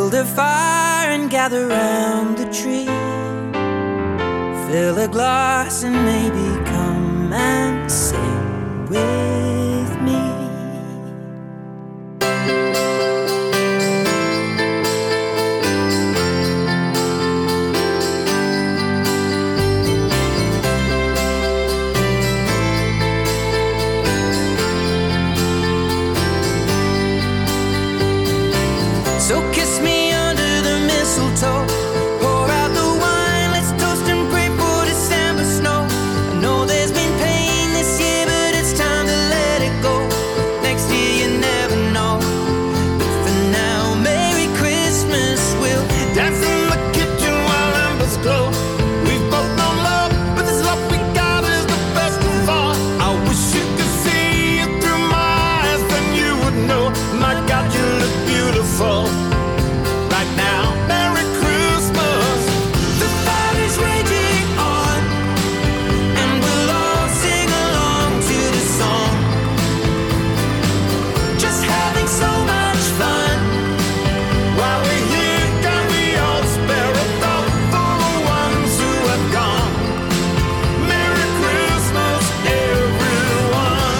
Build a fire and gather round the tree. Fill a glass and maybe come and sing with me. So kiss me under the mistletoe. Pour out the wine, let's toast and pray for December snow. I know there's been pain this year, but it's time to let it go. Next year you never know. But for now, Merry Christmas. We'll dance in the kitchen while embers glow. We've both known love, but this love we got is the best of all. I wish you could see it through my eyes, then you would know. My God, you look beautiful. Right now, Merry Christmas. The fire is raging on, and we'll all sing along to the song. Just having so much fun. While we're here, can we all spare a thought for the ones who have gone? Merry Christmas, everyone.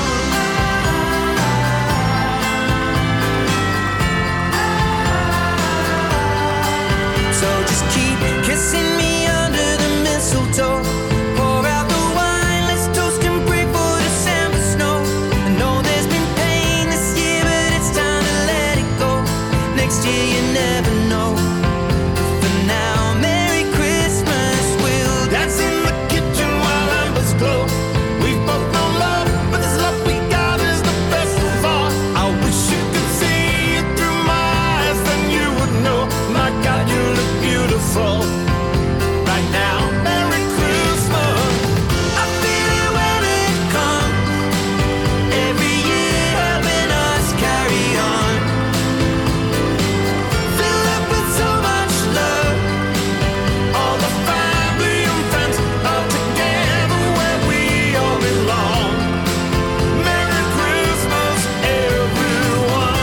So just keep kissing me under the mistletoe. Pour out the wine, let's toast and pray for December snow. I know there's been pain this year, but it's time to let it go. Next year you never know. For now, Merry Christmas. We'll dance in the kitchen while embers glow. We've both known love, but this love we got is the best of all. I wish you could see it through my eyes, then you would know. My God, you look beautiful. Right now, Merry Christmas. I feel it when it comes. Every year helping us carry on. Fill up with so much love. All the family and friends are together where we all belong. Merry Christmas, everyone.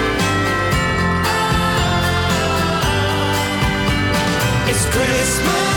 It's Christmas.